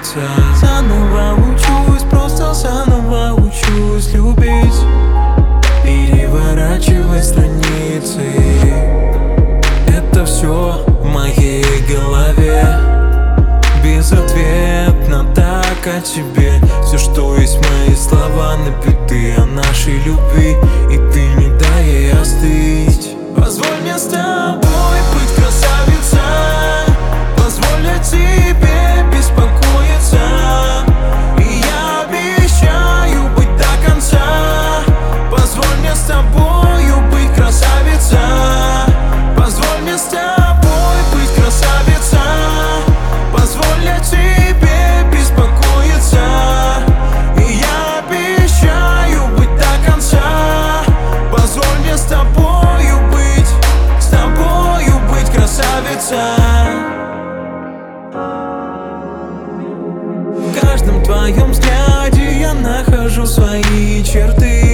успокоиться. Заново учусь, просто заново учусь любить, переворачивать страницы. Это все в моей голове, безответно так о тебе. Все, что есть мои слова, напиты о нашей любви, и ты не дай ей остыть. Позволь мне с тобой быть, красавица, позволь тебе беспокоиться, и я обещаю быть до конца. Позволь мне с тобою быть, красавица, позволь мне с тобой быть, красавица, позволь тебе беспокоиться, и я обещаю быть до конца. Позволь мне с тобою быть, красавица. В каждом твоем взгляде я нахожу свои черты,